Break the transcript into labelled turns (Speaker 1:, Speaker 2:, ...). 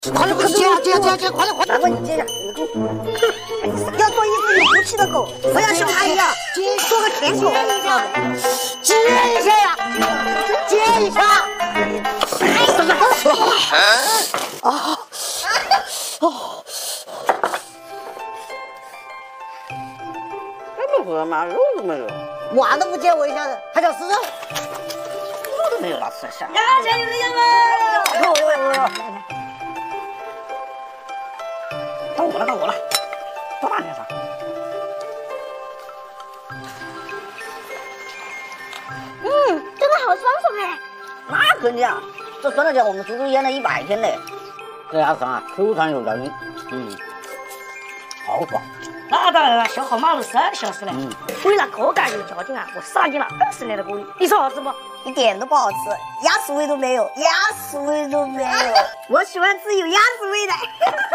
Speaker 1: 快点，接，快点！
Speaker 2: 大哥，你接一下，你给我。要做一只有骨气的狗，不要像他一样做个舔狗。
Speaker 1: 接一下呀，接一下。
Speaker 3: 怎么喝嘛？肉都没有，
Speaker 1: 娃都不接我一下子，还想吃肉？
Speaker 3: 肉都没有了，吃下。
Speaker 2: 呀，加油加油！
Speaker 3: 到我了，多大年纪？
Speaker 4: 真的好爽哎！
Speaker 3: 那肯定啊，这酸辣酱我们足足腌了100天嘞，这鸭肠啊，Q 弹有韧，好爽。
Speaker 2: 那当然了，消耗马路3小时嘞。为了口感有嚼劲啊，我杀进了20年的锅里。你说好吃不？
Speaker 4: 一点都不好吃，鸭屎味都没有，鸭屎味都没有。我喜欢吃有鸭屎味的。